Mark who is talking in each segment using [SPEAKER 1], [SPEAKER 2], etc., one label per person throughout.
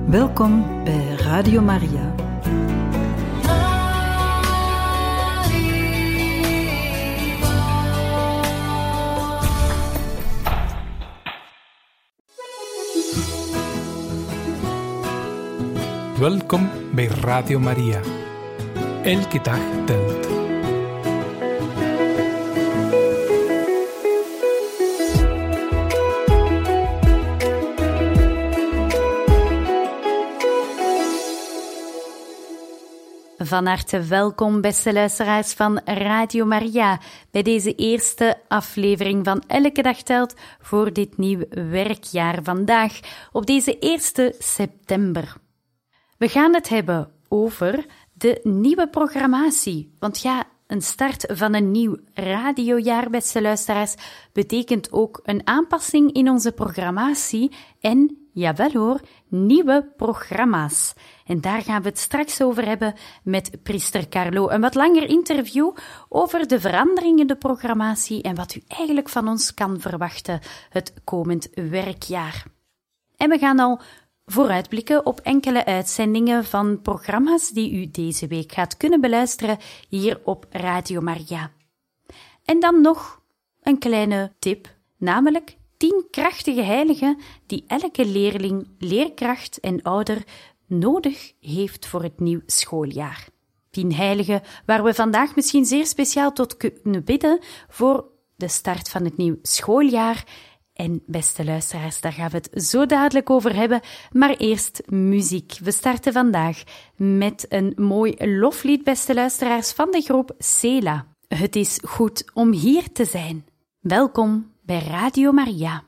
[SPEAKER 1] Welkom bij Radio Maria.
[SPEAKER 2] Welkom bij Radio Maria. Elke dag telt.
[SPEAKER 3] Van harte welkom, beste luisteraars van Radio Maria, bij deze eerste aflevering van Elke Dag Telt voor dit nieuw werkjaar vandaag, op deze 1 september. We gaan het hebben over de nieuwe programmatie, want ja, een start van een nieuw radiojaar, beste luisteraars, betekent ook een aanpassing in onze programmatie en, jawel hoor, nieuwe programma's. En daar gaan we het straks over hebben met priester Carlo. Een wat langer interview over de veranderingen in de programmatie en wat u eigenlijk van ons kan verwachten het komend werkjaar. En we gaan al vooruitblikken op enkele uitzendingen van programma's die u deze week gaat kunnen beluisteren hier op Radio Maria. En dan nog een kleine tip, namelijk 10 krachtige heiligen die elke leerling, leerkracht en ouder nodig heeft voor het nieuw schooljaar. 10 heiligen waar we vandaag misschien zeer speciaal tot kunnen bidden voor de start van het nieuw schooljaar. En beste luisteraars, daar gaan we het zo dadelijk over hebben, maar eerst muziek. We starten vandaag met een mooi loflied, beste luisteraars, van de groep Sela. Het is goed om hier te zijn. Welkom bij Radio Maria.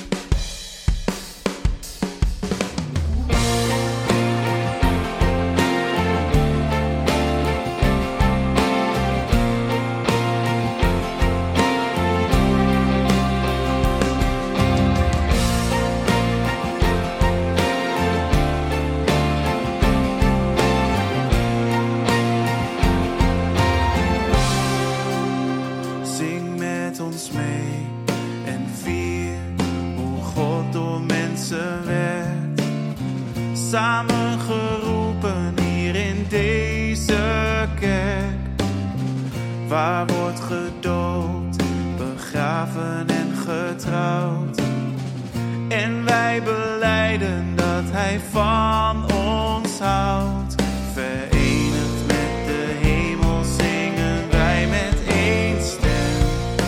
[SPEAKER 4] Samengeroepen hier in deze kerk, waar wordt gedoopt, begraven en getrouwd. En wij belijden dat Hij van ons houdt. Verenigd met de hemel zingen wij met één stem.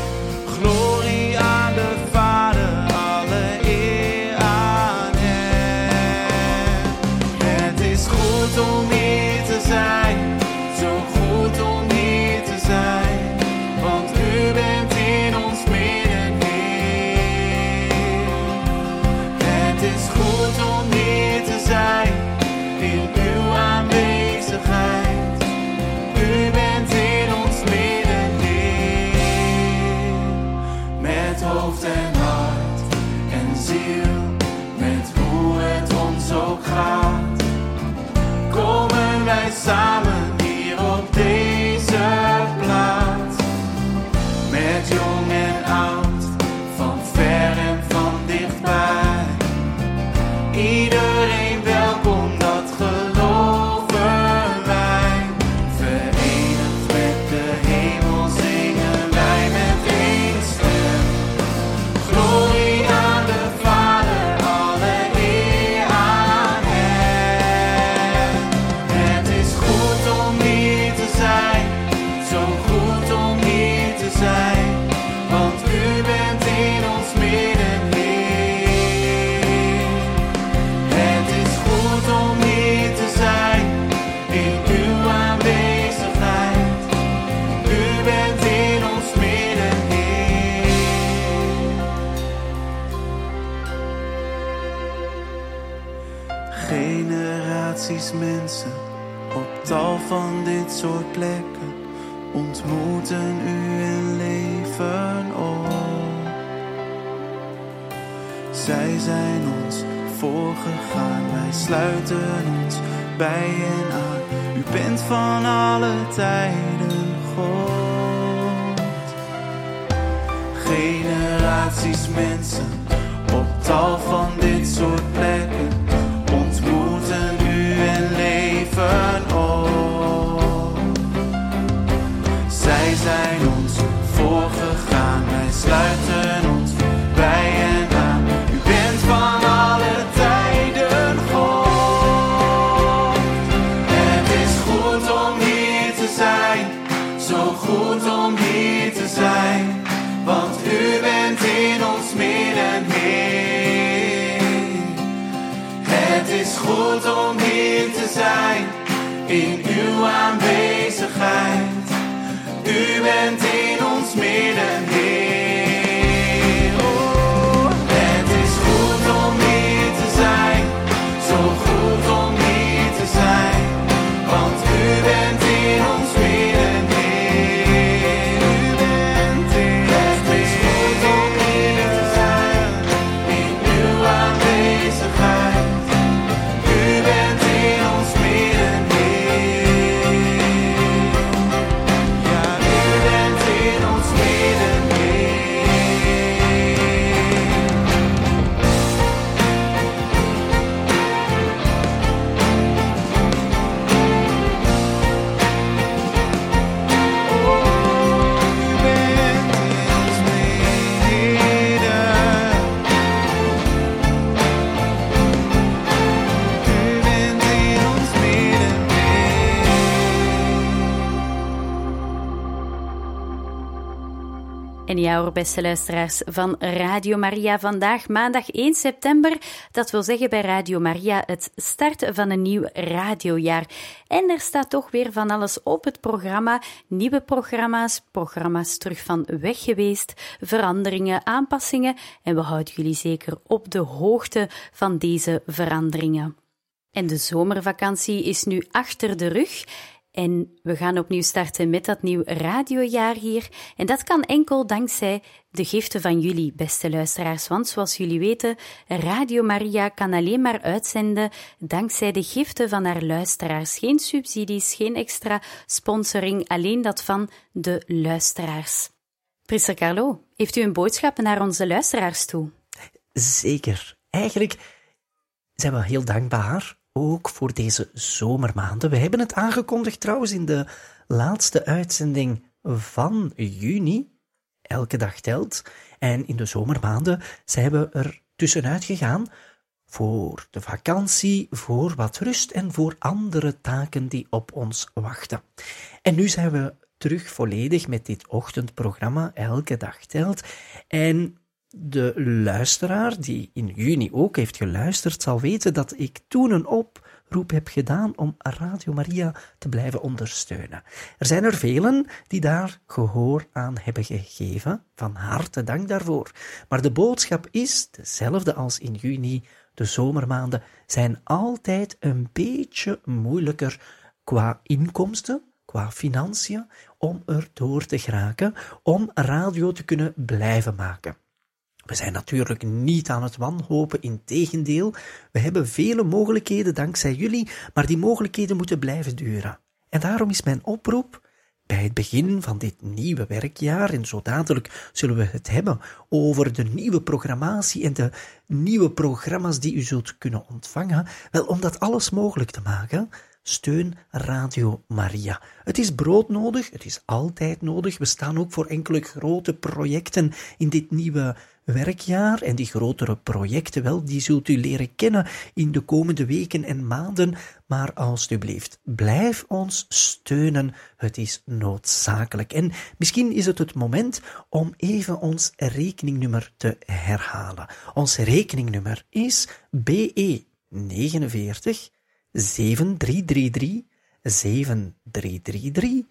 [SPEAKER 4] Glorie aan de Vader, alle eer aan Hem. Het is goed om hier te zijn, zo goed om hier te zijn, want U bent in ons midden, Heer. Het is goed om hier te zijn, in Uw aanwezigheid. U bent in ons midden, Heer. Met hoofd en hart en ziel, met hoe het ons ook gaat, komen wij samen hier op deze plaats. Met jong en oud, van ver en van dichtbij. Iedereen welkom, dat geloven wij. Verenigd met de hemel zingen wij met één stem. Glorie aan de Vader, alle eer aan Hem. Het is goed om hier te zijn, zo goed om hier te zijn, want U bent in ons midden, Heer. Het is goed om hier te zijn, in Uw aanwezigheid. U bent in ons midden, Heer. Generaties mensen op tal van dit soort plekken ontmoeten U en leven op. Zij zijn ons voorgegaan, wij sluiten ons bij hen aan. U bent van alle tijden God. Generaties mensen op tal van dit soort plekken ontmoeten hier te zijn, in uw aanwezigheid. U bent in ons midden, Heer. Oh, het is goed om hier te zijn, zo goed om hier te zijn, want u bent in ons midden, Heer. U bent in ons midden. Het is goed om hier te zijn, in uw aanwezigheid. U bent in ons midden, Heer. Ja, u bent in ons midden, Heer.
[SPEAKER 3] En ja hoor, beste luisteraars van Radio Maria, vandaag maandag 1 september, dat wil zeggen bij Radio Maria het starten van een nieuw radiojaar. En er staat toch weer van alles op het programma, nieuwe programma's terug van weg geweest, veranderingen, aanpassingen en we houden jullie zeker op de hoogte van deze veranderingen. En de zomervakantie is nu achter de rug. En we gaan opnieuw starten met dat nieuw radiojaar hier. En dat kan enkel dankzij de giften van jullie, beste luisteraars. Want zoals jullie weten, Radio Maria kan alleen maar uitzenden dankzij de giften van haar luisteraars. Geen subsidies, geen extra sponsoring, alleen dat van de luisteraars. Priester Carlo, heeft u een boodschap naar onze luisteraars toe?
[SPEAKER 5] Zeker. Eigenlijk zijn we heel dankbaar, ook voor deze zomermaanden. We hebben het aangekondigd trouwens in de laatste uitzending van juni. Elke dag telt. En in de zomermaanden zijn we er tussenuit gegaan voor de vakantie, voor wat rust en voor andere taken die op ons wachten. En nu zijn we terug volledig met dit ochtendprogramma Elke dag telt. En de luisteraar die in juni ook heeft geluisterd zal weten dat ik toen een oproep heb gedaan om Radio Maria te blijven ondersteunen. Er zijn er velen die daar gehoor aan hebben gegeven. Van harte dank daarvoor. Maar de boodschap is dezelfde als in juni. De zomermaanden zijn altijd een beetje moeilijker qua inkomsten, qua financiën, om er door te geraken, om radio te kunnen blijven maken. We zijn natuurlijk niet aan het wanhopen, integendeel. We hebben vele mogelijkheden dankzij jullie, maar die mogelijkheden moeten blijven duren. En daarom is mijn oproep, bij het begin van dit nieuwe werkjaar, en zo dadelijk zullen we het hebben over de nieuwe programmatie en de nieuwe programma's die u zult kunnen ontvangen, wel om dat alles mogelijk te maken, steun Radio Maria. Het is broodnodig, het is altijd nodig. We staan ook voor enkele grote projecten in dit nieuwe werkjaar. En die grotere projecten, wel, die zult u leren kennen in de komende weken en maanden. Maar alstublieft, blijf ons steunen. Het is noodzakelijk. En misschien is het het moment om even ons rekeningnummer te herhalen. Ons rekeningnummer is BE 49 7333 7333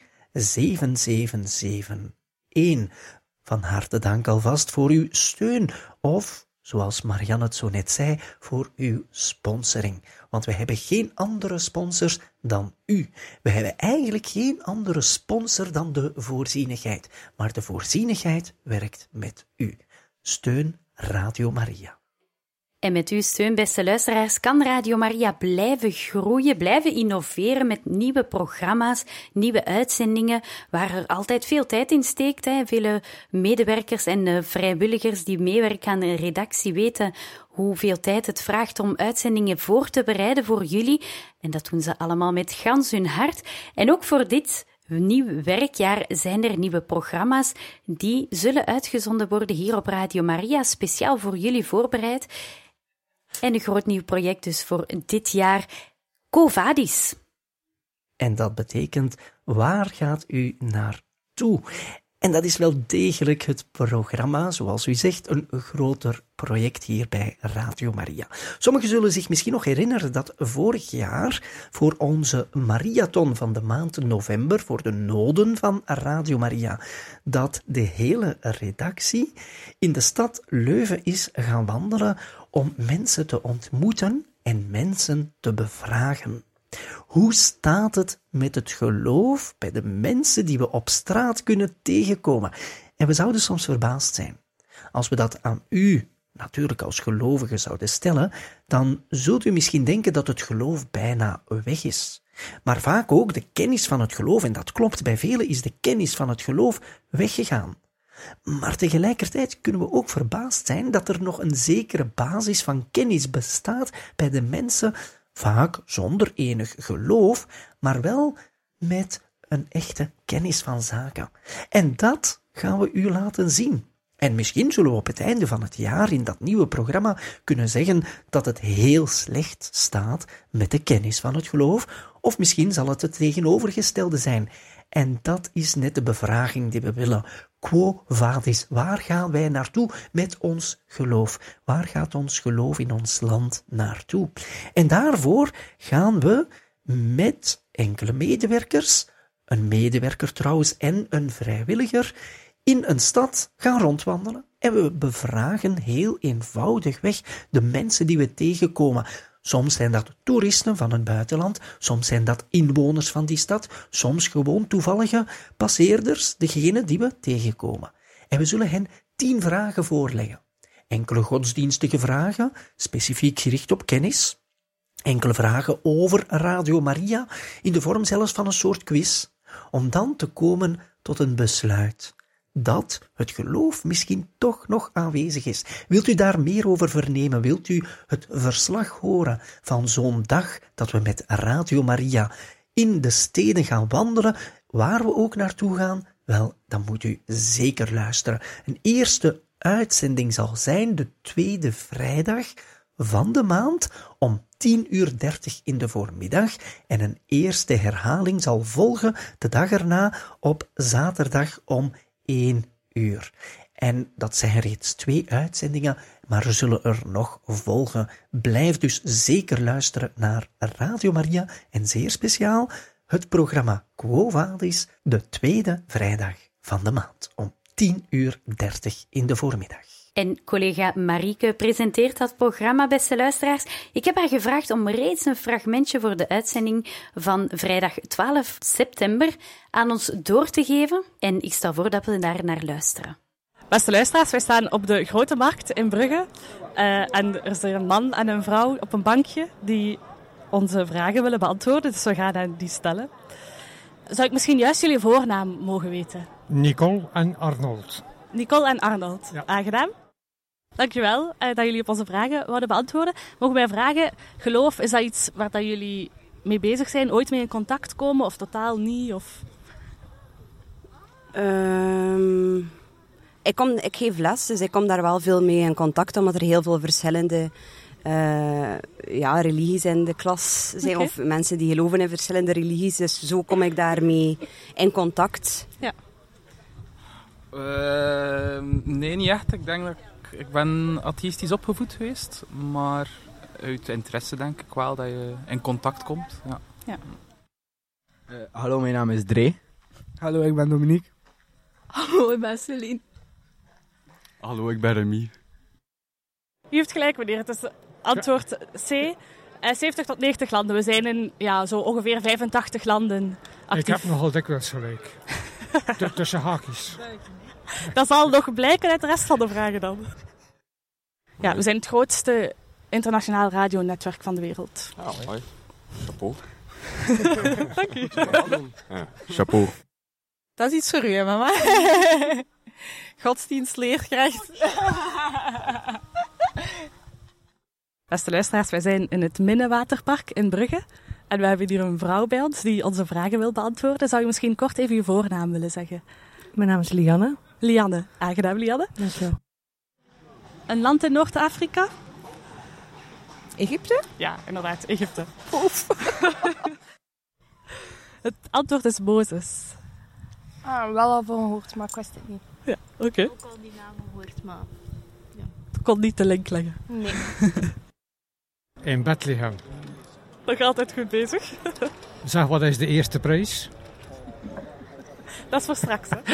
[SPEAKER 5] 7771. Van harte dank alvast voor uw steun of, zoals Marianne het zo net zei, voor uw sponsoring. Want we hebben geen andere sponsors dan u. We hebben eigenlijk geen andere sponsor dan de voorzienigheid. Maar de voorzienigheid werkt met u. Steun Radio Maria.
[SPEAKER 3] En met uw steun, beste luisteraars, kan Radio Maria blijven groeien, blijven innoveren met nieuwe programma's, nieuwe uitzendingen, waar er altijd veel tijd in steekt. Vele medewerkers en vrijwilligers die meewerken aan de redactie weten hoeveel tijd het vraagt om uitzendingen voor te bereiden voor jullie. En dat doen ze allemaal met gans hun hart. En ook voor dit nieuw werkjaar zijn er nieuwe programma's die zullen uitgezonden worden hier op Radio Maria, speciaal voor jullie voorbereid. En een groot nieuw project dus voor dit jaar, Quo Vadis.
[SPEAKER 5] En dat betekent, waar gaat u naartoe? En dat is wel degelijk het programma, zoals u zegt, een groter project hier bij Radio Maria. Sommigen zullen zich misschien nog herinneren dat vorig jaar voor onze Mariathon van de maand november, voor de noden van Radio Maria, dat de hele redactie in de stad Leuven is gaan wandelen om mensen te ontmoeten en mensen te bevragen. Hoe staat het met het geloof bij de mensen die we op straat kunnen tegenkomen? En we zouden soms verbaasd zijn. Als we dat aan u, natuurlijk als gelovige, zouden stellen, dan zult u misschien denken dat het geloof bijna weg is. Maar vaak ook de kennis van het geloof, en dat klopt, bij velen is de kennis van het geloof weggegaan. Maar tegelijkertijd kunnen we ook verbaasd zijn dat er nog een zekere basis van kennis bestaat bij de mensen, vaak zonder enig geloof, maar wel met een echte kennis van zaken. En dat gaan we u laten zien. En misschien zullen we op het einde van het jaar in dat nieuwe programma kunnen zeggen dat het heel slecht staat met de kennis van het geloof, of misschien zal het tegenovergestelde zijn. En dat is net de bevraging die we willen. Quo vadis? Waar gaan wij naartoe met ons geloof? Waar gaat ons geloof in ons land naartoe? En daarvoor gaan we met enkele medewerkers, een medewerker trouwens en een vrijwilliger, in een stad gaan rondwandelen. En we bevragen heel eenvoudigweg de mensen die we tegenkomen. Soms zijn dat toeristen van het buitenland, soms zijn dat inwoners van die stad, soms gewoon toevallige passeerders, degene die we tegenkomen. En we zullen hen 10 vragen voorleggen. Enkele godsdienstige vragen, specifiek gericht op kennis. Enkele vragen over Radio Maria, in de vorm zelfs van een soort quiz, om dan te komen tot een besluit dat het geloof misschien toch nog aanwezig is. Wilt u daar meer over vernemen? Wilt u het verslag horen van zo'n dag dat we met Radio Maria in de steden gaan wandelen, waar we ook naartoe gaan? Wel, dan moet u zeker luisteren. Een eerste uitzending zal zijn de 2e vrijdag van de maand om 10:30 in de voormiddag en een eerste herhaling zal volgen de dag erna op zaterdag om 1 uur. En dat zijn reeds 2 uitzendingen, maar er zullen er nog volgen. Blijf dus zeker luisteren naar Radio Maria en zeer speciaal het programma Quo Vadis, de 2e vrijdag van de maand om 10:30 in de voormiddag.
[SPEAKER 3] En collega Marieke presenteert dat programma, beste luisteraars. Ik heb haar gevraagd om reeds een fragmentje voor de uitzending van vrijdag 12 september aan ons door te geven. En ik stel voor dat we daar naar luisteren.
[SPEAKER 6] Beste luisteraars, wij staan op de Grote Markt in Brugge. En er is er een man en een vrouw op een bankje die onze vragen willen beantwoorden. Dus we gaan hen die stellen. Zou ik misschien juist jullie voornaam mogen weten?
[SPEAKER 7] Nicole en Arnold.
[SPEAKER 6] Nicole en Arnold.
[SPEAKER 7] Ja.
[SPEAKER 6] Aangenaam. Dankjewel dat jullie op onze vragen wilden beantwoorden. Mogen wij vragen, geloof, is dat iets waar dat jullie mee bezig zijn? Ooit mee in contact komen of totaal niet? Of...
[SPEAKER 8] Ik geef les, dus ik kom daar wel veel mee in contact, omdat er heel veel verschillende religies in de klas zijn. Okay. Of mensen die geloven in verschillende religies. Dus zo kom ik daarmee in contact.
[SPEAKER 6] Ja.
[SPEAKER 9] Nee, niet echt. Ik denk dat ik ben atheïstisch opgevoed geweest, maar uit interesse denk ik wel dat je in contact komt. Ja.
[SPEAKER 6] Ja.
[SPEAKER 10] Hallo, mijn naam is Dre.
[SPEAKER 7] Hallo, ik ben Dominique.
[SPEAKER 11] Hallo, ik ben Celine.
[SPEAKER 12] Hallo, ik ben Remy.
[SPEAKER 6] U heeft gelijk, meneer. Het is antwoord C. 70 tot 90 landen. We zijn in zo ongeveer 85 landen actief.
[SPEAKER 7] Ik heb nogal dikwijls gelijk. Tussen haakjes.
[SPEAKER 6] Dat zal nog blijken uit de rest van de vragen dan. Ja, we zijn het grootste internationaal radionetwerk van de wereld.
[SPEAKER 12] Ja, mooi. Chapeau.
[SPEAKER 6] Dank u.
[SPEAKER 12] Ja, chapeau.
[SPEAKER 11] Dat is iets voor u, hè, mama? Godsdienstleerkracht.
[SPEAKER 6] Beste luisteraars, wij zijn in het Minnewaterpark in Brugge. En we hebben hier een vrouw bij ons die onze vragen wil beantwoorden. Zou je misschien kort even je voornaam willen zeggen?
[SPEAKER 13] Mijn naam is Lianne.
[SPEAKER 6] Lianne. Aangenaam, Lianne.
[SPEAKER 13] Dankjewel.
[SPEAKER 6] Een land in Noord-Afrika?
[SPEAKER 11] Egypte?
[SPEAKER 6] Ja, inderdaad, Egypte. Het antwoord is Mozes.
[SPEAKER 13] Wel al van gehoord, maar ik wist het niet.
[SPEAKER 6] Ja, oké.
[SPEAKER 13] Ook al die naam gehoord, maar... Ja.
[SPEAKER 6] Ik kon niet de link leggen.
[SPEAKER 13] Nee.
[SPEAKER 7] In Bethlehem.
[SPEAKER 6] Nog altijd goed bezig.
[SPEAKER 7] Zeg, wat is de eerste prijs?
[SPEAKER 6] Dat is voor straks, hè.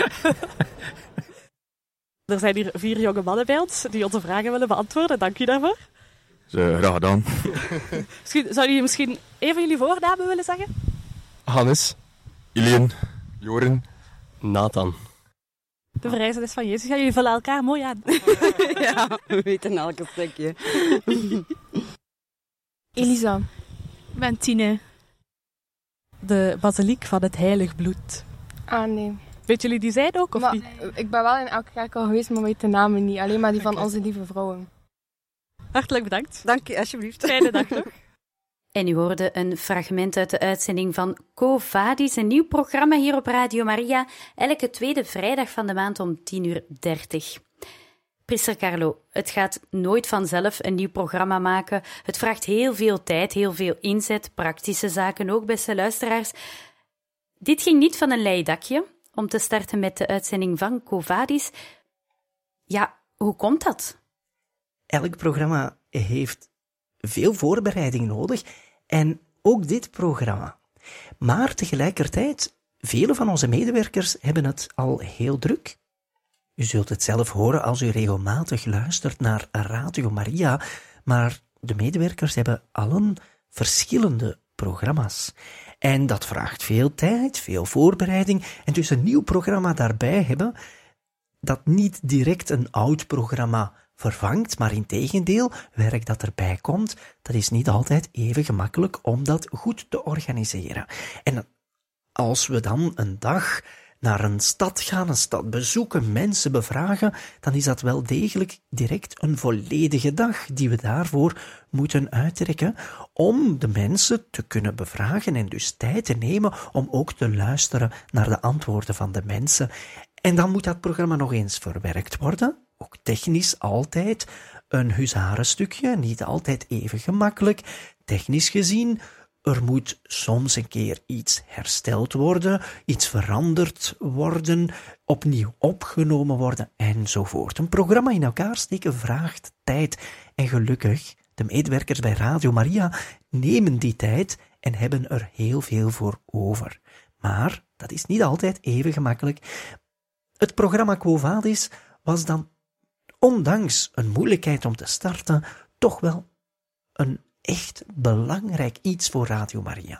[SPEAKER 6] Er zijn hier 4 jonge mannen bij ons die onze vragen willen beantwoorden. Dank u daarvoor.
[SPEAKER 12] Graag gedaan.
[SPEAKER 6] Zou jullie misschien even jullie voornamen willen zeggen?
[SPEAKER 12] Hannes, Ilien, Joren,
[SPEAKER 10] Nathan.
[SPEAKER 6] De verrijzenis van Jezus. Ja, jullie vullen elkaar mooi aan.
[SPEAKER 8] Ja, we weten elke stukje.
[SPEAKER 13] Elisa. Ik ben Tine.
[SPEAKER 6] De basiliek van het heilig bloed.
[SPEAKER 13] Nee.
[SPEAKER 6] Weet jullie die zijn ook, of
[SPEAKER 13] maar,
[SPEAKER 6] niet?
[SPEAKER 13] Ik ben wel in elke kerk al geweest, maar weet de namen niet. Alleen maar die van onze lieve vrouwen.
[SPEAKER 6] Hartelijk bedankt.
[SPEAKER 8] Dank je, alsjeblieft.
[SPEAKER 6] Fijne dag nog.
[SPEAKER 3] En u hoorde een fragment uit de uitzending van Quo Vadis, een nieuw programma hier op Radio Maria, elke tweede vrijdag van de maand om 10:30. Priester Carlo, het gaat nooit vanzelf een nieuw programma maken. Het vraagt heel veel tijd, heel veel inzet, praktische zaken ook, beste luisteraars. Dit ging niet van een leien dakje, om te starten met de uitzending van Quo Vadis. Ja, hoe komt dat?
[SPEAKER 5] Elk programma heeft veel voorbereiding nodig en ook dit programma. Maar tegelijkertijd, vele van onze medewerkers hebben het al heel druk. U zult het zelf horen als u regelmatig luistert naar Radio Maria, maar de medewerkers hebben allen verschillende programma's. En dat vraagt veel tijd, veel voorbereiding, en dus een nieuw programma daarbij hebben, dat niet direct een oud programma vervangt, maar integendeel, werk dat erbij komt, dat is niet altijd even gemakkelijk om dat goed te organiseren. En als we dan een dag naar een stad gaan, een stad bezoeken, mensen bevragen, dan is dat wel degelijk direct een volledige dag die we daarvoor moeten uittrekken om de mensen te kunnen bevragen en dus tijd te nemen om ook te luisteren naar de antwoorden van de mensen. En dan moet dat programma nog eens verwerkt worden, ook technisch altijd een huzarenstukje, niet altijd even gemakkelijk, technisch gezien. Er moet soms een keer iets hersteld worden, iets veranderd worden, opnieuw opgenomen worden, enzovoort. Een programma in elkaar steken vraagt tijd. En gelukkig, de medewerkers bij Radio Maria nemen die tijd en hebben er heel veel voor over. Maar dat is niet altijd even gemakkelijk. Het programma Quo Vadis was dan, ondanks een moeilijkheid om te starten, toch wel een echt belangrijk iets voor Radio Maria.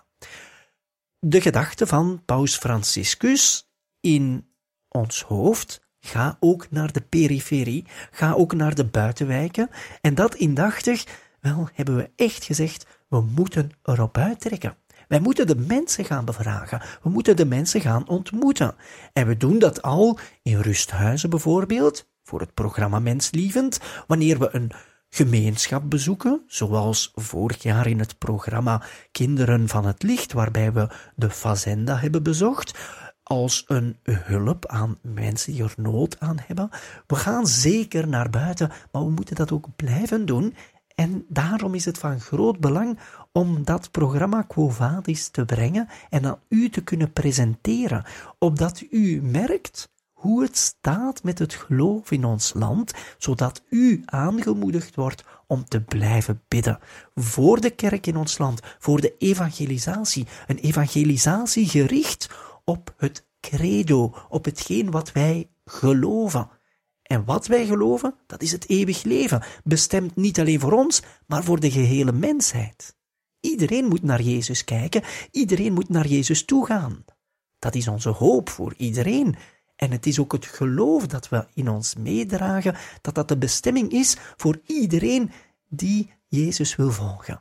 [SPEAKER 5] De gedachte van Paus Franciscus in ons hoofd, ga ook naar de periferie, ga ook naar de buitenwijken, en dat indachtig, wel hebben we echt gezegd, we moeten erop uittrekken. Wij moeten de mensen gaan bevragen, we moeten de mensen gaan ontmoeten. En we doen dat al in rusthuizen bijvoorbeeld, voor het programma Menslievend, wanneer we een gemeenschap bezoeken, zoals vorig jaar in het programma Kinderen van het Licht, waarbij we de Fazenda hebben bezocht, als een hulp aan mensen die er nood aan hebben. We gaan zeker naar buiten, maar we moeten dat ook blijven doen. En daarom is het van groot belang om dat programma Quo Vadis te brengen en aan u te kunnen presenteren, opdat u merkt hoe het staat met het geloof in ons land, zodat u aangemoedigd wordt om te blijven bidden voor de kerk in ons land, voor de evangelisatie. Een evangelisatie gericht op het credo, op hetgeen wat wij geloven. En wat wij geloven, dat is het eeuwig leven, bestemd niet alleen voor ons, maar voor de gehele mensheid. Iedereen moet naar Jezus kijken, iedereen moet naar Jezus toegaan. Dat is onze hoop voor iedereen. En het is ook het geloof dat we in ons meedragen, dat dat de bestemming is voor iedereen die Jezus wil volgen.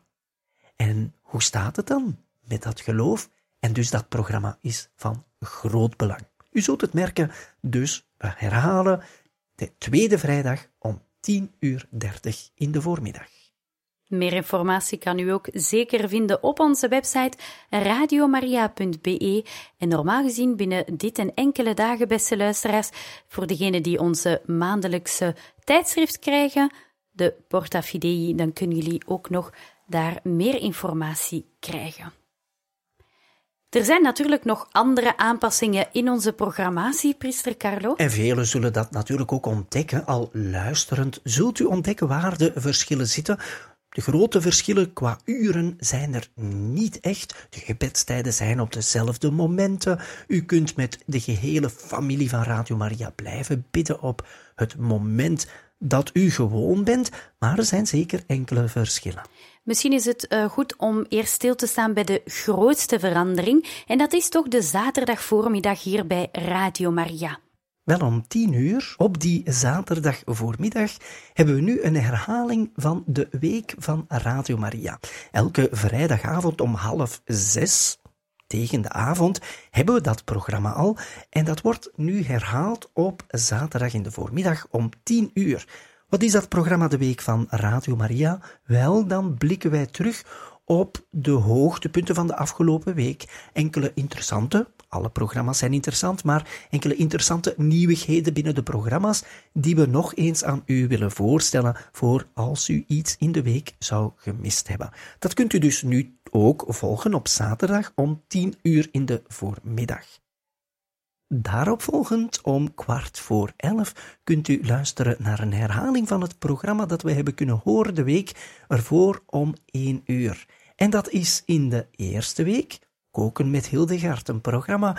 [SPEAKER 5] En hoe staat het dan met dat geloof? En dus dat programma is van groot belang. U zult het merken, dus we herhalen de tweede vrijdag om 10:30 in de voormiddag.
[SPEAKER 3] Meer informatie kan u ook zeker vinden op onze website radiomaria.be en normaal gezien binnen dit en enkele dagen, beste luisteraars, voor degenen die onze maandelijkse tijdschrift krijgen, de Porta Fidei, dan kunnen jullie ook nog daar meer informatie krijgen. Er zijn natuurlijk nog andere aanpassingen in onze programmatie, priester Carlo.
[SPEAKER 5] En velen zullen dat natuurlijk ook ontdekken. Al luisterend zult u ontdekken waar de verschillen zitten. De grote verschillen qua uren zijn er niet echt. De gebedstijden zijn op dezelfde momenten. U kunt met de gehele familie van Radio Maria blijven bidden op het moment dat u gewoon bent, maar er zijn zeker enkele verschillen.
[SPEAKER 3] Misschien is het goed om eerst stil te staan bij de grootste verandering, en dat is toch de zaterdagvoormiddag hier bij Radio Maria.
[SPEAKER 5] Wel, om 10:00 op die zaterdag voormiddag hebben we nu een herhaling van de week van Radio Maria. Elke vrijdagavond om 5:30, tegen de avond, hebben we dat programma al. En dat wordt nu herhaald op zaterdag in de voormiddag om 10:00. Wat is dat programma de week van Radio Maria? Wel, dan blikken wij terug op de hoogtepunten van de afgelopen week. Enkele interessante, alle programma's zijn interessant, maar enkele interessante nieuwigheden binnen de programma's die we nog eens aan u willen voorstellen voor als u iets in de week zou gemist hebben. Dat kunt u dus nu ook volgen op zaterdag om 10:00 in de voormiddag. Daaropvolgend om 11:15 kunt u luisteren naar een herhaling van het programma dat we hebben kunnen horen de week ervoor om 1:00. En dat is in de eerste week Koken met Hildegard, een programma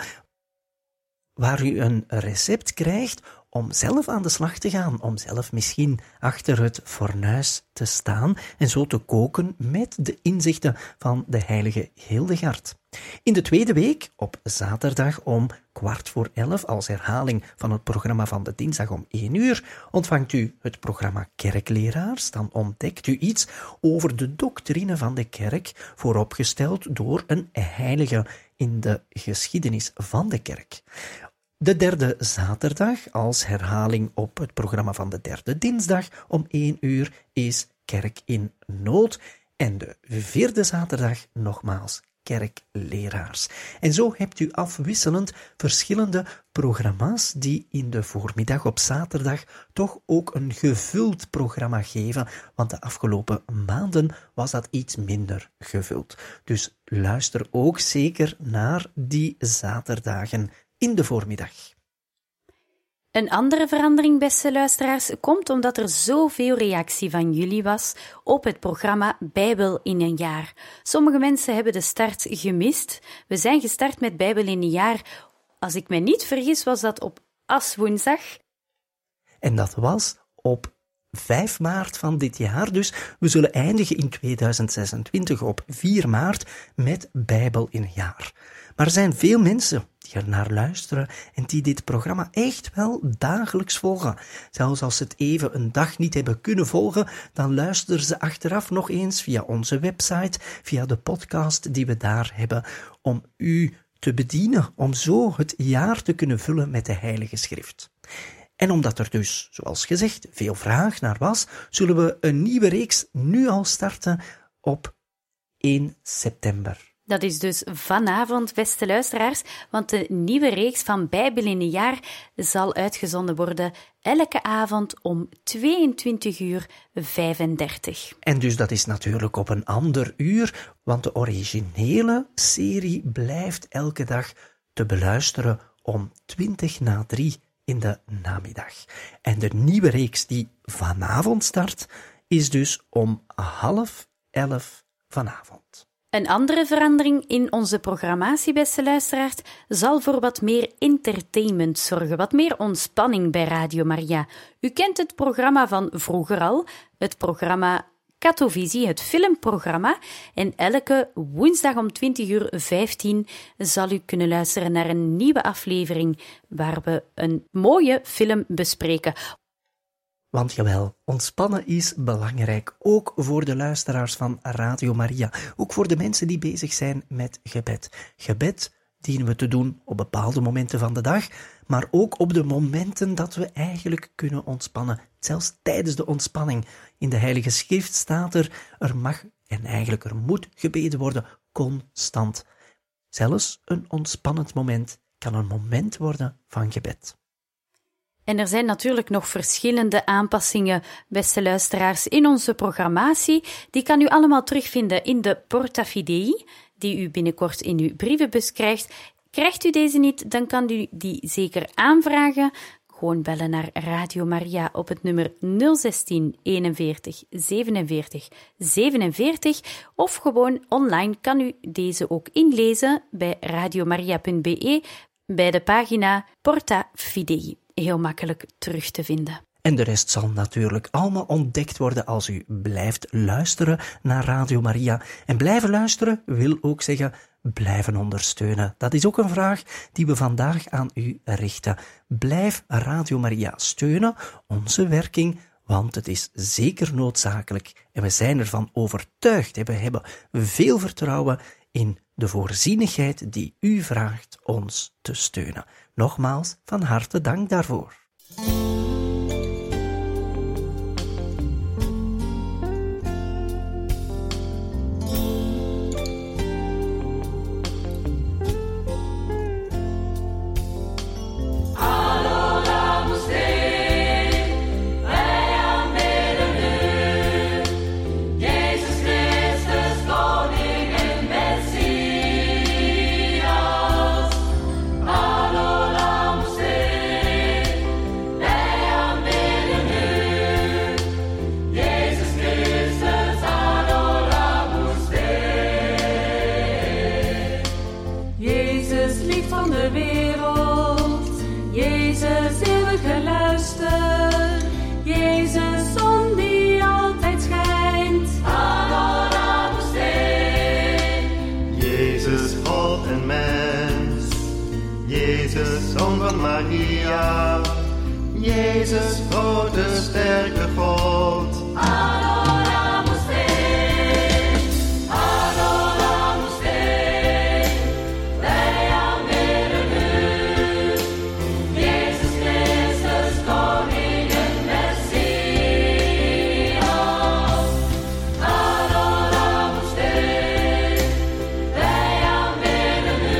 [SPEAKER 5] waar u een recept krijgt om zelf aan de slag te gaan, om zelf misschien achter het fornuis te staan en zo te koken met de inzichten van de heilige Hildegard. In de tweede week, op zaterdag om 11:15, als herhaling van het programma van de dinsdag om 1:00, ontvangt u het programma Kerkleraars. Dan ontdekt u iets over de doctrine van de kerk, vooropgesteld door een heilige in de geschiedenis van de kerk. De derde zaterdag, als herhaling op het programma van de derde dinsdag om 1:00, is Kerk in Nood. En de vierde zaterdag nogmaals Kerkleraars. En zo hebt u afwisselend verschillende programma's die in de voormiddag op zaterdag toch ook een gevuld programma geven, want de afgelopen maanden was dat iets minder gevuld. Dus luister ook zeker naar die zaterdagen in de voormiddag.
[SPEAKER 3] Een andere verandering, beste luisteraars, komt omdat er zoveel reactie van jullie was op het programma Bijbel in een jaar. Sommige mensen hebben de start gemist. We zijn gestart met Bijbel in een jaar. Als ik me niet vergis, was dat op Aswoensdag.
[SPEAKER 5] En dat was op 5 maart van dit jaar, dus we zullen eindigen in 2026 op 4 maart met Bijbel in een jaar. Maar er zijn veel mensen die er naar luisteren en die dit programma echt wel dagelijks volgen. Zelfs als ze het even een dag niet hebben kunnen volgen, dan luisteren ze achteraf nog eens via onze website, via de podcast die we daar hebben, om u te bedienen, om zo het jaar te kunnen vullen met de Heilige Schrift. En omdat er dus, zoals gezegd, veel vraag naar was, zullen we een nieuwe reeks nu al starten op 1 september.
[SPEAKER 3] Dat is dus vanavond, beste luisteraars, want de nieuwe reeks van Bijbel in een jaar zal uitgezonden worden elke avond om 22:35.
[SPEAKER 5] En dus dat is natuurlijk op een ander uur, want de originele serie blijft elke dag te beluisteren om 3:20 in de namiddag. En de nieuwe reeks die vanavond start, is dus om 10:30 vanavond.
[SPEAKER 3] Een andere verandering in onze programmatie, beste luisteraars, zal voor wat meer entertainment zorgen, wat meer ontspanning bij Radio Maria. U kent het programma van vroeger al, het programma Katovisie, het filmprogramma. En elke woensdag om 20:15 zal u kunnen luisteren naar een nieuwe aflevering waar we een mooie film bespreken.
[SPEAKER 5] Want jawel, ontspannen is belangrijk, ook voor de luisteraars van Radio Maria. Ook voor de mensen die bezig zijn met gebed. Gebed dienen we te doen op bepaalde momenten van de dag, maar ook op de momenten dat we eigenlijk kunnen ontspannen. Zelfs tijdens de ontspanning. In de Heilige Schrift staat er mag en eigenlijk er moet gebeden worden, constant. Zelfs een ontspannend moment kan een moment worden van gebed.
[SPEAKER 3] En er zijn natuurlijk nog verschillende aanpassingen, beste luisteraars, in onze programmatie. Die kan u allemaal terugvinden in de Porta Fidei. die u binnenkort in uw brievenbus krijgt. Krijgt u deze niet, dan kan u die zeker aanvragen. Gewoon bellen naar Radio Maria op het nummer 016 41 47 47 of gewoon online kan u deze ook inlezen bij radiomaria.be bij de pagina Porta Fidei. Heel makkelijk terug te vinden.
[SPEAKER 5] En de rest zal natuurlijk allemaal ontdekt worden als u blijft luisteren naar Radio Maria. En blijven luisteren wil ook zeggen blijven ondersteunen. Dat is ook een vraag die we vandaag aan u richten. Blijf Radio Maria steunen, onze werking, want het is zeker noodzakelijk. En we zijn ervan overtuigd. We hebben veel vertrouwen in de voorzienigheid die u vraagt ons te steunen. Nogmaals, van harte dank daarvoor.
[SPEAKER 14] Zoon van Maria, Jezus, grote sterke God.
[SPEAKER 4] Adoramus Te, wij aanbidden u. Jezus Christus, koning en Messias. Adoramus Te, wij aanbidden u.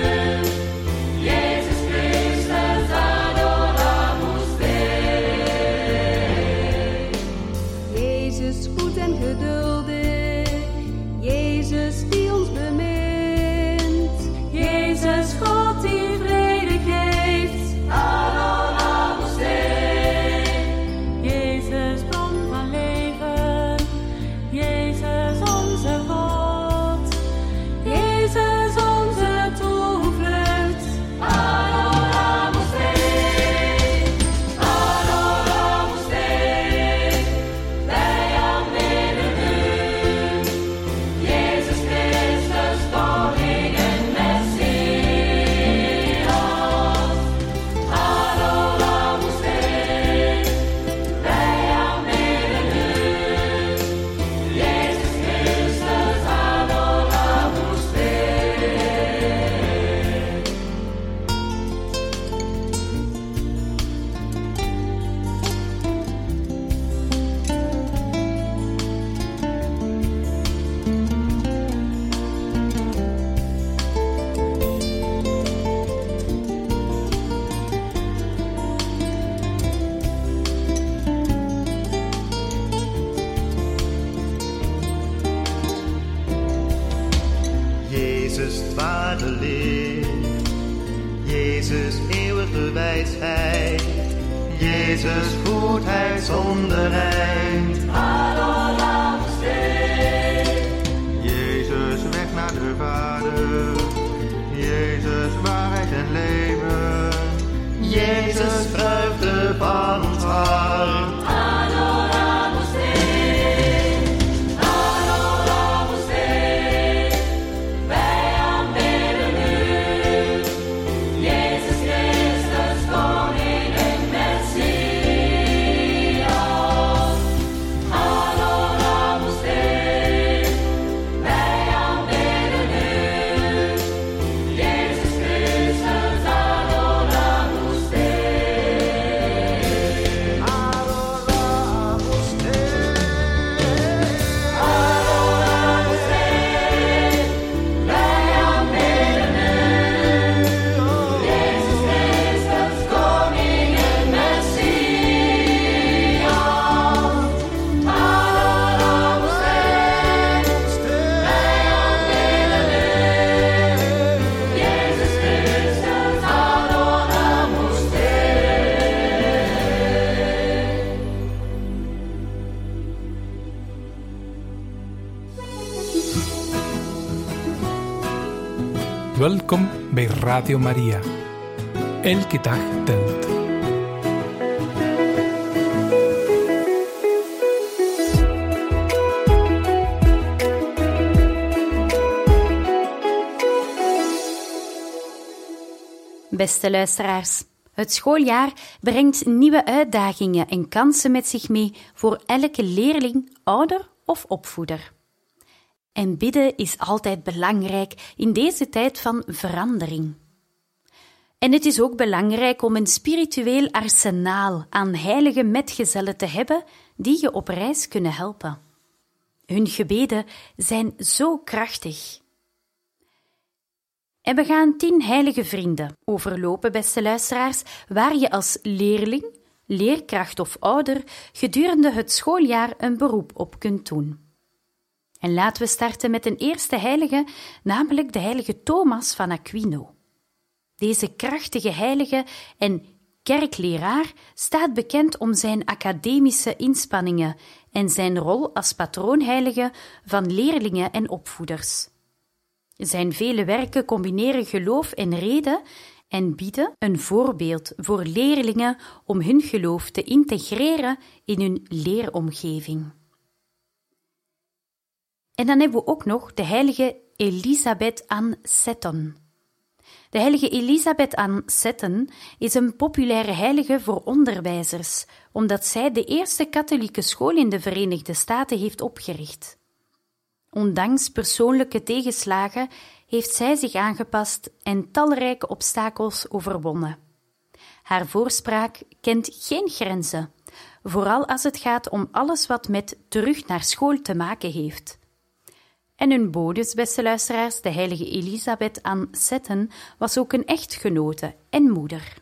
[SPEAKER 14] Jezus eeuwige wijsheid, Jezus goedheid zonder eind.
[SPEAKER 4] Adoramus Te.
[SPEAKER 14] Jezus weg naar de Vader, Jezus waarheid en leven, Jezus vreugde van ons hart.
[SPEAKER 4] Adoramus Te. Adoramus Te. Wij aanbidden u. Jezus Christus, koning en Messias.
[SPEAKER 2] Welkom bij Radio Maria. Elke dag telt.
[SPEAKER 3] Beste luisteraars, het schooljaar brengt nieuwe uitdagingen en kansen met zich mee voor elke leerling, ouder of opvoeder. En bidden is altijd belangrijk in deze tijd van verandering. En het is ook belangrijk om een spiritueel arsenaal aan heilige metgezellen te hebben die je op reis kunnen helpen. Hun gebeden zijn zo krachtig. En we gaan 10 heilige vrienden overlopen, beste luisteraars, waar je als leerling, leerkracht of ouder gedurende het schooljaar een beroep op kunt doen. En laten we starten met een eerste heilige, namelijk de heilige Thomas van Aquino. Deze krachtige heilige en kerkleraar staat bekend om zijn academische inspanningen en zijn rol als patroonheilige van leerlingen en opvoeders. Zijn vele werken combineren geloof en reden en bieden een voorbeeld voor leerlingen om hun geloof te integreren in hun leeromgeving. En dan hebben we ook nog de heilige Elisabeth Ann Seton. De heilige Elisabeth Ann Seton is een populaire heilige voor onderwijzers, omdat zij de eerste katholieke school in de Verenigde Staten heeft opgericht. Ondanks persoonlijke tegenslagen heeft zij zich aangepast en talrijke obstakels overwonnen. Haar voorspraak kent geen grenzen, vooral als het gaat om alles wat met terug naar school te maken heeft. En hun bodus, beste luisteraars, de heilige Elisabeth Ann Seton, was ook een echtgenote en moeder.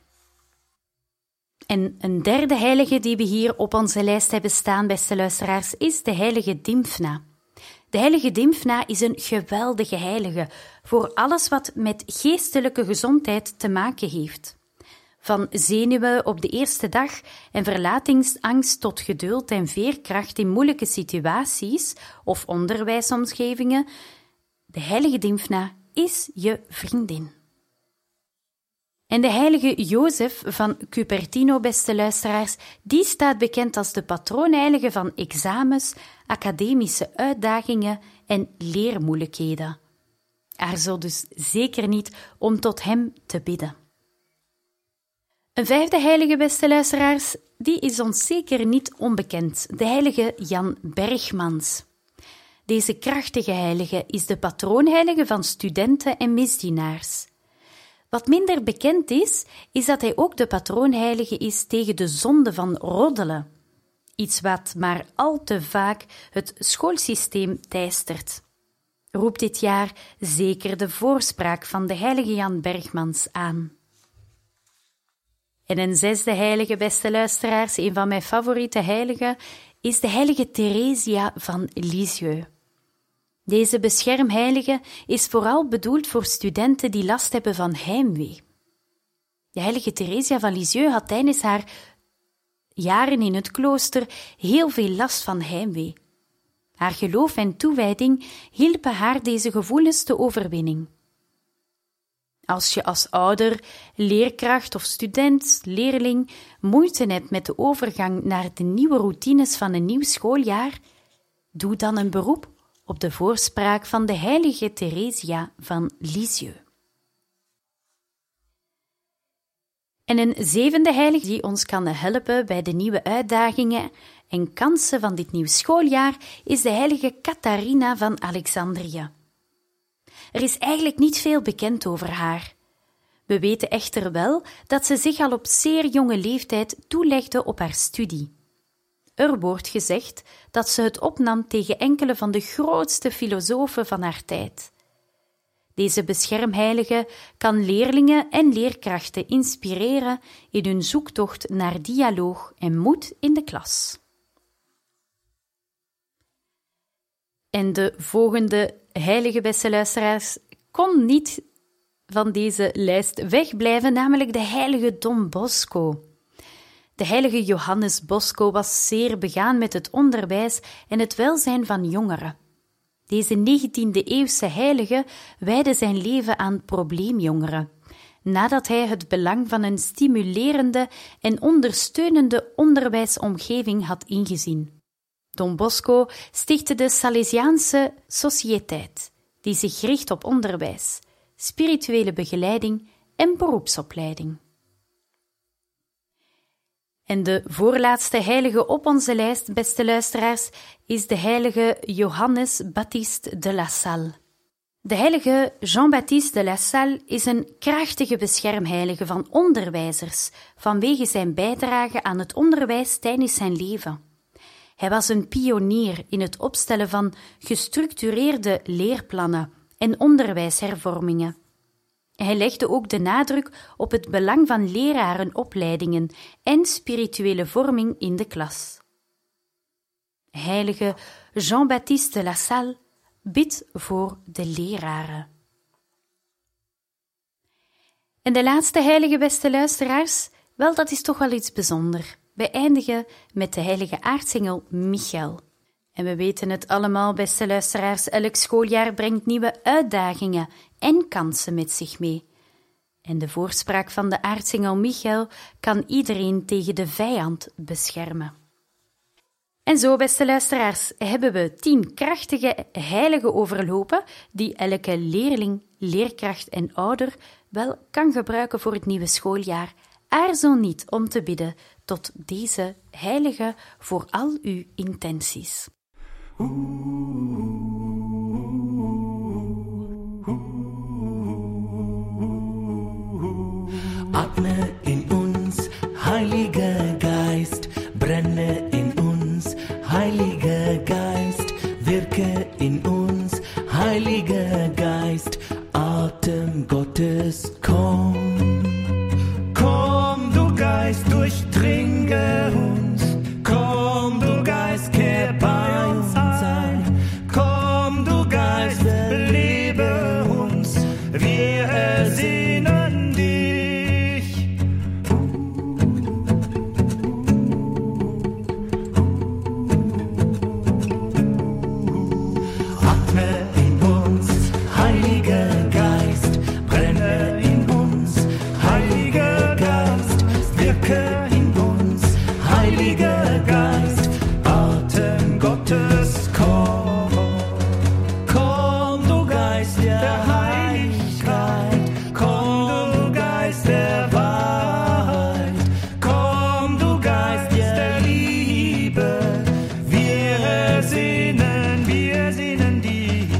[SPEAKER 3] En een derde heilige die we hier op onze lijst hebben staan, beste luisteraars, is de heilige Dymphna. De heilige Dymphna is een geweldige heilige voor alles wat met geestelijke gezondheid te maken heeft. Van zenuwen op de eerste dag en verlatingsangst tot geduld en veerkracht in moeilijke situaties of onderwijsomgevingen. De heilige Dymphna is je vriendin. En de heilige Jozef van Cupertino, beste luisteraars, die staat bekend als de patroonheilige van examens, academische uitdagingen en leermoeilijkheden. Aarzel dus zeker niet om tot hem te bidden. Een vijfde heilige, beste luisteraars, die is ons zeker niet onbekend, de heilige Jan Bergmans. Deze krachtige heilige is de patroonheilige van studenten en misdienaars. Wat minder bekend is dat hij ook de patroonheilige is tegen de zonde van roddelen. Iets wat maar al te vaak het schoolsysteem teistert. Roep dit jaar zeker de voorspraak van de heilige Jan Bergmans aan. En een zesde heilige, beste luisteraars, een van mijn favoriete heiligen, is de heilige Theresia van Lisieux. Deze beschermheilige is vooral bedoeld voor studenten die last hebben van heimwee. De heilige Theresia van Lisieux had tijdens haar jaren in het klooster heel veel last van heimwee. Haar geloof en toewijding hielpen haar deze gevoelens te overwinnen. Als je als ouder, leerkracht of student, leerling moeite hebt met de overgang naar de nieuwe routines van een nieuw schooljaar, doe dan een beroep op de voorspraak van de heilige Theresia van Lisieux. En een zevende heilige die ons kan helpen bij de nieuwe uitdagingen en kansen van dit nieuw schooljaar is de heilige Catharina van Alexandrië. Er is eigenlijk niet veel bekend over haar. We weten echter wel dat ze zich al op zeer jonge leeftijd toelegde op haar studie. Er wordt gezegd dat ze het opnam tegen enkele van de grootste filosofen van haar tijd. Deze beschermheilige kan leerlingen en leerkrachten inspireren in hun zoektocht naar dialoog en moed in de klas. En de volgende heilige, beste luisteraars, kon niet van deze lijst wegblijven, namelijk de heilige Don Bosco. De heilige Johannes Bosco was zeer begaan met het onderwijs en het welzijn van jongeren. Deze 19e-eeuwse heilige wijdde zijn leven aan probleemjongeren, nadat hij het belang van een stimulerende en ondersteunende onderwijsomgeving had ingezien. Don Bosco stichtte de Salesiaanse Sociëteit, die zich richt op onderwijs, spirituele begeleiding en beroepsopleiding. En de voorlaatste heilige op onze lijst, beste luisteraars, is de heilige Johannes Baptiste de La Salle. De heilige Jean-Baptiste de La Salle is een krachtige beschermheilige van onderwijzers vanwege zijn bijdrage aan het onderwijs tijdens zijn leven. Hij was een pionier in het opstellen van gestructureerde leerplannen en onderwijshervormingen. Hij legde ook de nadruk op het belang van lerarenopleidingen en spirituele vorming in de klas. Heilige Jean-Baptiste de La Salle bidt voor de leraren. En de laatste heilige, beste luisteraars, wel, dat is toch wel iets bijzonders. We eindigen met de heilige aartsengel Michael. En we weten het allemaal, beste luisteraars, elk schooljaar brengt nieuwe uitdagingen en kansen met zich mee. En de voorspraak van de aartsengel Michael kan iedereen tegen de vijand beschermen. En zo, beste luisteraars, hebben we 10 krachtige heiligen overlopen die elke leerling, leerkracht en ouder wel kan gebruiken voor het nieuwe schooljaar. Aarzel niet om te bidden tot deze heilige voor al uw intenties.
[SPEAKER 15] Atme in uns, Heiliger Geist, brenne in uns, Heiliger Geist, wirke in uns, Heiliger Geist, Atem Gottes, komm. Komm, du Geist, durchdringe uns, komm, du Geist, kehr bei uns ein, komm, du Geist, belebe uns, wir ersehnen dich. Atme in uns, Heiliger Geist, brenne in uns, Heiliger Geist, wirke in uns, Heiliger Geist, Atem Gottes, komm. Komm, du Geist der Heiligkeit, komm, du Geist der Wahrheit, komm, du Geist der Liebe, wir sehnen dich.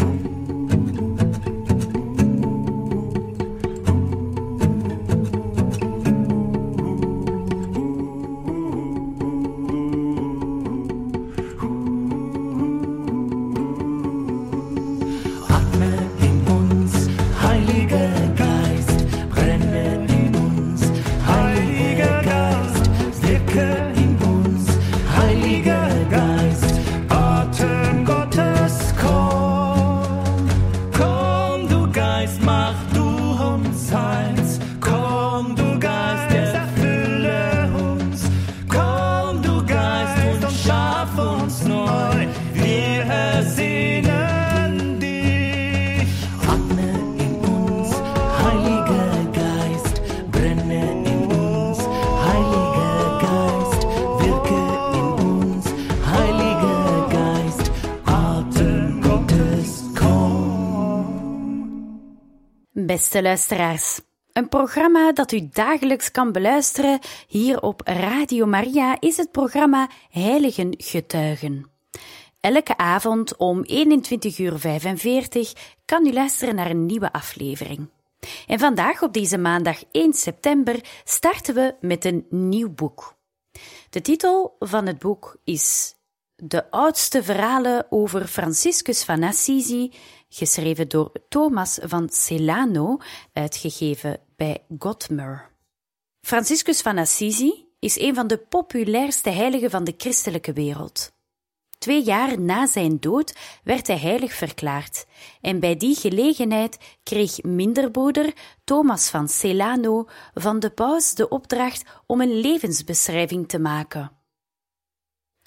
[SPEAKER 15] Atme in uns, Heiliger Geist, brenne in uns, Heiliger Geist, wirke in uns, Heiliger Geist, Atem Gottes, komm. Komm, du Geist, mach du uns eins, komm, du Geist, erfülle uns, komm, du Geist, und schaff uns neu, wir ersehnen dich. Atme in uns, Heiliger Geist, brenne in uns, Heiliger Geist, wirke in uns, Heiliger Geist, Atem Gottes, komm.
[SPEAKER 3] Beste luisteraars, een programma dat u dagelijks kan beluisteren hier op Radio Maria is het programma Heiligen Getuigen. Elke avond om 21:45 kan u luisteren naar een nieuwe aflevering. En vandaag, op deze maandag 1 september, starten we met een nieuw boek. De titel van het boek is De oudste verhalen over Franciscus van Assisi, geschreven door Thomas van Celano, uitgegeven bij Godmer. Franciscus van Assisi is een van de populairste heiligen van de christelijke wereld. 2 jaar na zijn dood werd hij heilig verklaard en bij die gelegenheid kreeg minderbroeder Thomas van Celano van de paus de opdracht om een levensbeschrijving te maken.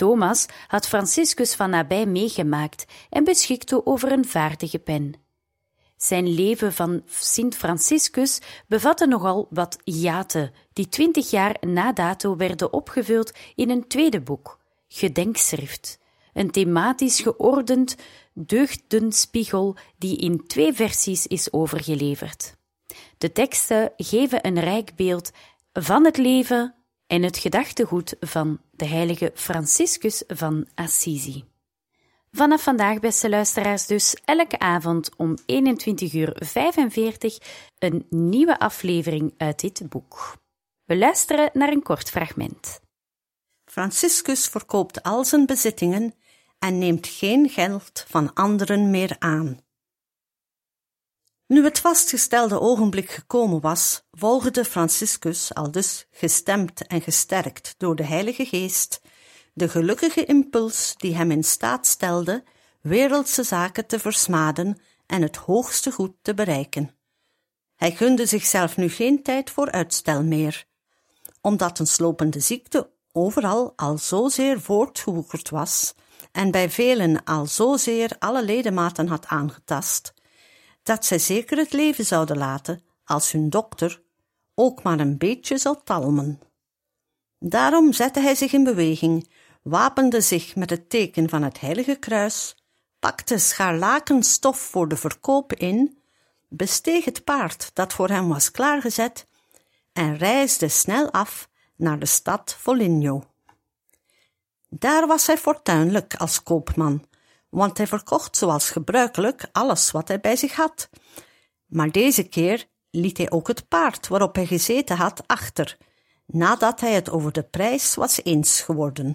[SPEAKER 3] Thomas had Franciscus van nabij meegemaakt en beschikte over een vaardige pen. Zijn leven van Sint Franciscus bevatte nogal wat hiaten, die 20 jaar na dato werden opgevuld in een tweede boek, Gedenkschrift, een thematisch geordend deugdenspiegel die in 2 versies is overgeleverd. De teksten geven een rijk beeld van het leven en het gedachtegoed van de heilige Franciscus van Assisi. Vanaf vandaag, beste luisteraars, dus elke avond om 21:45 een nieuwe aflevering uit dit boek. We luisteren naar een kort fragment.
[SPEAKER 16] Franciscus verkoopt al zijn bezittingen en neemt geen geld van anderen meer aan. Nu het vastgestelde ogenblik gekomen was, volgde Franciscus, aldus gestemd en gesterkt door de Heilige Geest, de gelukkige impuls die hem in staat stelde wereldse zaken te versmaden en het hoogste goed te bereiken. Hij gunde zichzelf nu geen tijd voor uitstel meer, omdat een slopende ziekte overal al zozeer voortgewoekerd was en bij velen al zozeer alle ledematen had aangetast, dat zij zeker het leven zouden laten als hun dokter ook maar een beetje zou talmen. Daarom zette hij zich in beweging, wapende zich met het teken van het heilige kruis, pakte scharlakenstof voor de verkoop in, besteeg het paard dat voor hem was klaargezet en reisde snel af naar de stad Foligno. Daar was hij fortuinlijk als koopman, want hij verkocht zoals gebruikelijk alles wat hij bij zich had. Maar deze keer liet hij ook het paard waarop hij gezeten had achter, nadat hij het over de prijs was eens geworden.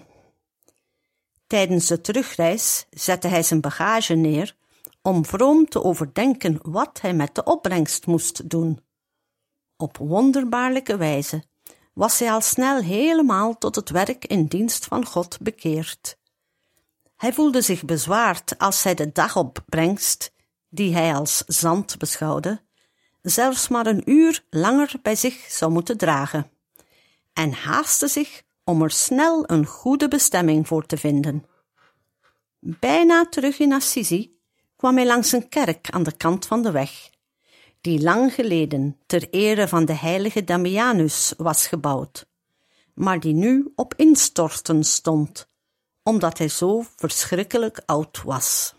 [SPEAKER 16] Tijdens de terugreis zette hij zijn bagage neer om vroom te overdenken wat hij met de opbrengst moest doen. Op wonderbaarlijke wijze was hij al snel helemaal tot het werk in dienst van God bekeerd. Hij voelde zich bezwaard als hij de dagopbrengst, die hij als zand beschouwde, zelfs maar een uur langer bij zich zou moeten dragen, en haastte zich om er snel een goede bestemming voor te vinden. Bijna terug in Assisi kwam hij langs een kerk aan de kant van de weg, die lang geleden ter ere van de heilige Damianus was gebouwd, maar die nu op instorten stond, omdat hij zo verschrikkelijk oud was.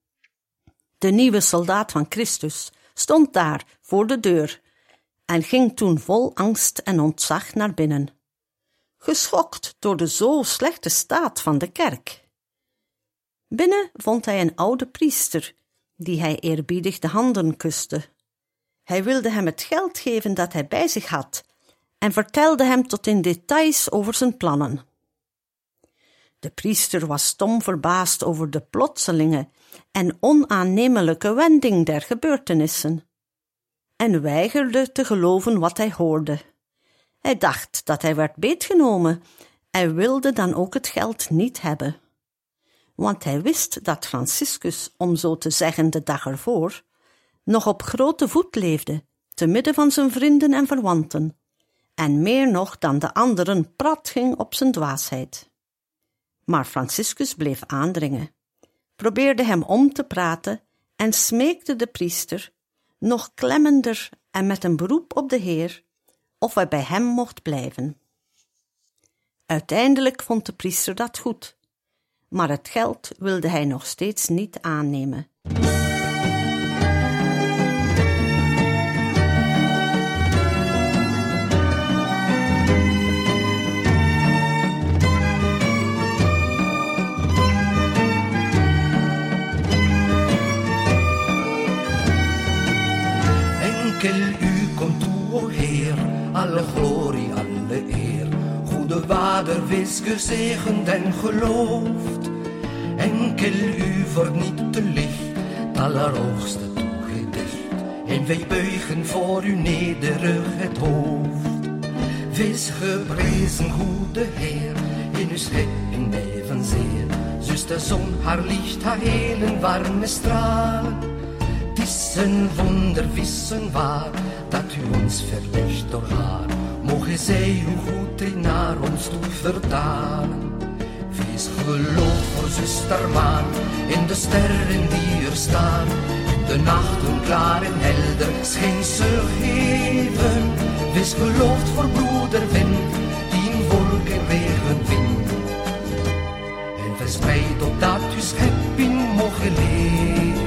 [SPEAKER 16] De nieuwe soldaat van Christus stond daar voor de deur en ging toen vol angst en ontzag naar binnen, geschokt door de zo slechte staat van de kerk. Binnen vond hij een oude priester, die hij eerbiedig de handen kuste. Hij wilde hem het geld geven dat hij bij zich had en vertelde hem tot in details over zijn plannen. De priester was stom verbaasd over de plotselinge en onaannemelijke wending der gebeurtenissen en weigerde te geloven wat hij hoorde. Hij dacht dat hij werd beetgenomen en wilde dan ook het geld niet hebben. Want hij wist dat Franciscus, om zo te zeggen de dag ervoor, nog op grote voet leefde, te midden van zijn vrienden en verwanten, en meer nog dan de anderen prat ging op zijn dwaasheid. Maar Franciscus bleef aandringen, probeerde hem om te praten en smeekte de priester, nog klemmender en met een beroep op de Heer, of hij bij hem mocht blijven. Uiteindelijk vond de priester dat goed, maar het geld wilde hij nog steeds niet aannemen.
[SPEAKER 15] Enkel u komt toe, o Heer, alle glorie, alle eer. Goede Vader, wees gezegend en geloofd. Enkel u verniet de licht, het allerhoogste toegedicht. En wij buigen voor u nederig het hoofd. Wees geprezen, goede Heer, in uw schepping evenzeer. Zuster zon, haar licht, haar helen warme stralen. Het is een wonder, wissen waar, dat u ons verlicht door haar. Mogen zij uw goed naar ons toe vertalen. Wees geloofd voor zuster maan, in de sterren die er staan. In de nachten klaar en helder scheen ze geven. Wees geloofd voor broeder wind, die in wolken regen vindt. En verspreid opdat uw schepping mogen leven.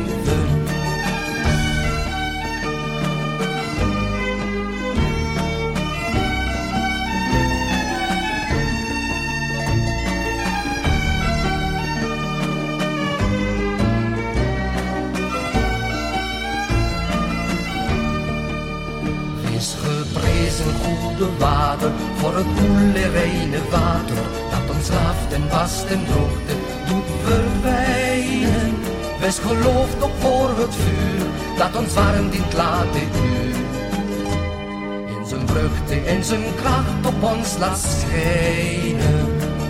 [SPEAKER 15] Goede water voor het koele reine water dat ons laft en wast en droogte doet verwijnen. Wees geloofd op voor het vuur dat ons warm dient laten uur. In zijn vreugde en zijn kracht op ons laat schijnen.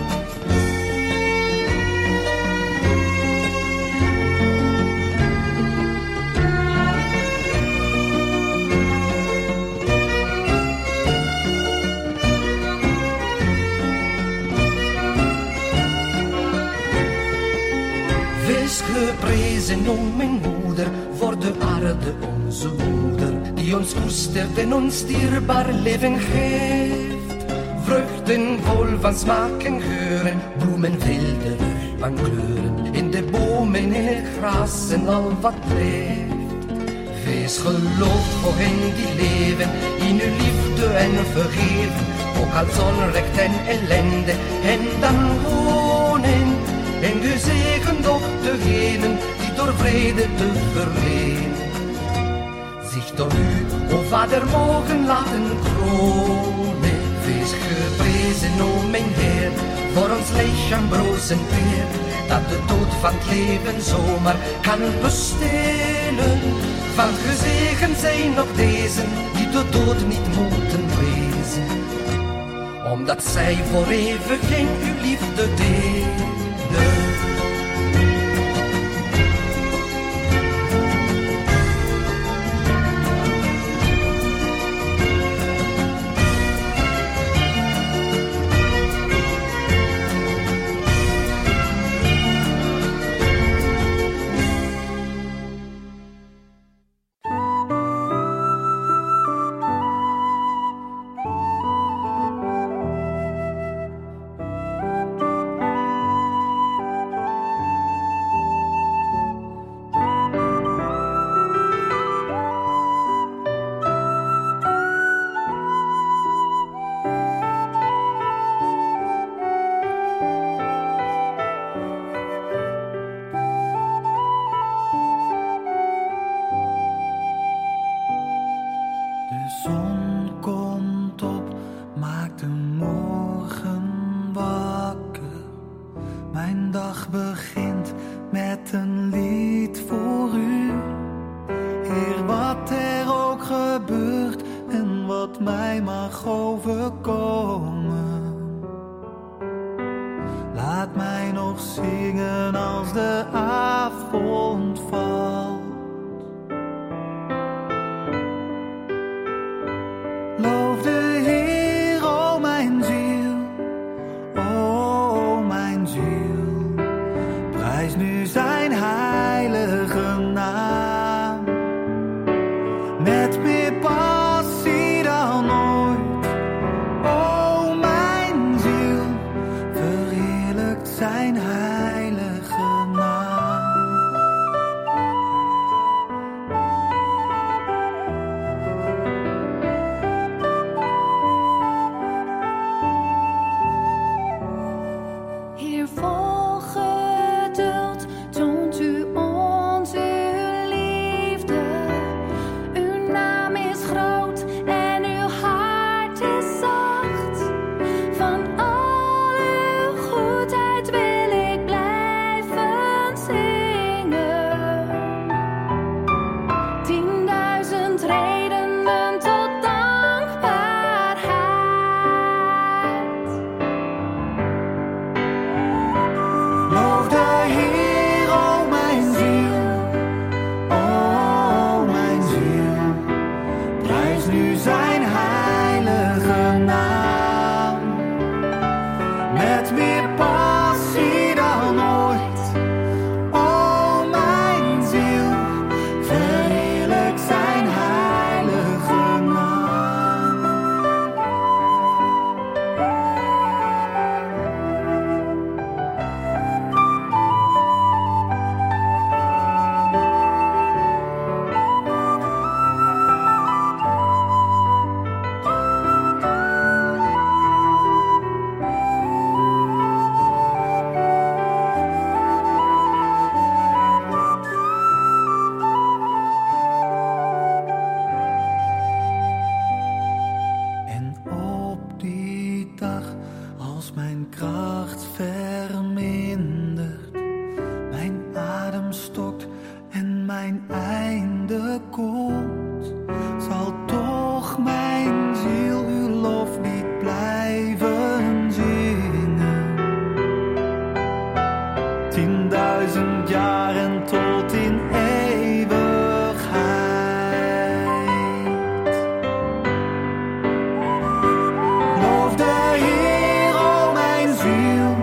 [SPEAKER 15] Geprezen, o mijn moeder, voor de aarde onze moeder, die ons koestert en ons dierbaar leven geeft. Vruchten vol van smaak en geuren, bloemen wilderig van kleuren, in de bomen, in het gras en al wat leeft. Wees geloofd voor hen die leven, in uw liefde en vergeven, ook als onrecht en ellende, en dan wonen. En gezegend ook degenen die door vrede te verlenen zich door u, o Vader, mogen laten kronen. Wees geprezen, o mijn Heer, voor ons lichaam broos en peer, dat de dood van het leven zomaar kan bestelen. Van gezegend zijn nog deze die de dood niet moeten vrezen, omdat zij voor eeuwig in uw liefde delen.
[SPEAKER 17] Heer, vol geduld toont u ons. adem stokt en mijn einde komt, zal toch mijn ziel uw loflied blijven zingen. 10.000 jaren tot in eeuwigheid. Loof de Heer, o mijn ziel,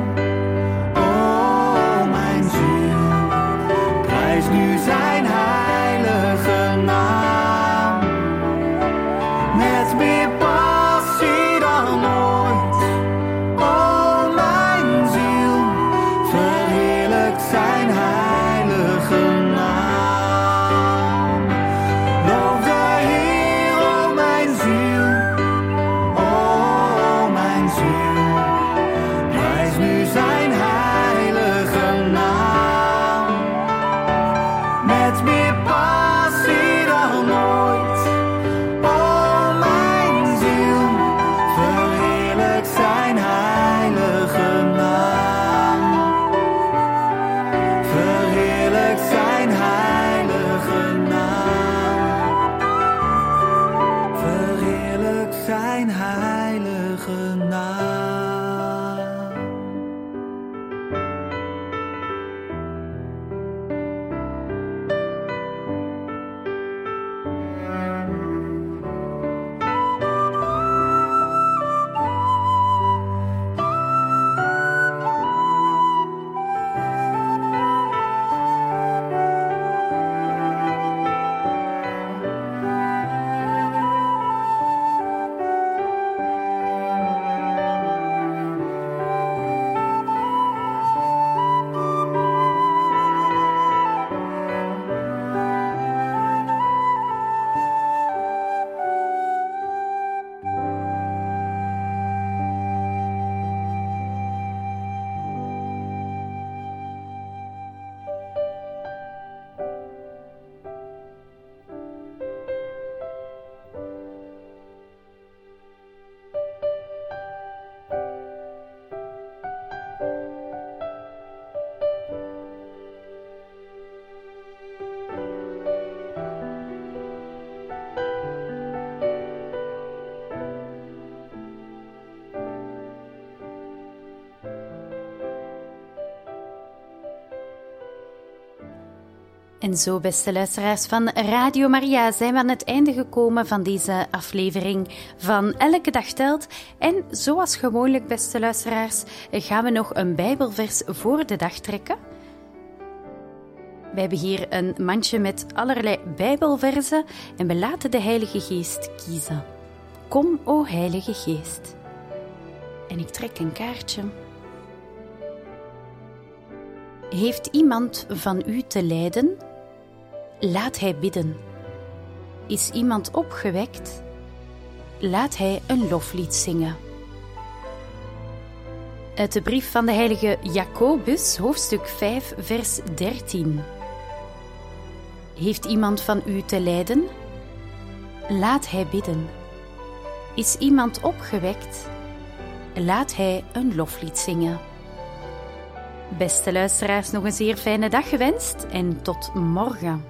[SPEAKER 17] o mijn ziel. Prijs nu zijn heilige naam. Met meer passie dan ooit, o mijn ziel. Verheerlijk zijn heilige naam. Loof de Heer, o mijn ziel, o mijn ziel. Prijs nu zijn heilige naam. Met meer passie dan ooit, o mijn ziel. Verheerlijk zijn heilige naam. Verheerlijk zijn heilige naam. Verheerlijk zijn heilige naam.
[SPEAKER 3] En zo, beste luisteraars van Radio Maria, zijn we aan het einde gekomen van deze aflevering van Elke Dag Telt. En zoals gewoonlijk, beste luisteraars, gaan we nog een Bijbelvers voor de dag trekken. We hebben hier een mandje met allerlei Bijbelverzen en we laten de Heilige Geest kiezen. Kom, o Heilige Geest. En ik trek een kaartje. Heeft iemand van u te lijden? Laat hij bidden. Is iemand opgewekt? Laat hij een loflied zingen. Uit de brief van de heilige Jacobus, hoofdstuk 5, vers 13. Heeft iemand van u te lijden? Laat hij bidden. Is iemand opgewekt? Laat hij een loflied zingen. Beste luisteraars, nog een zeer fijne dag gewenst en tot morgen.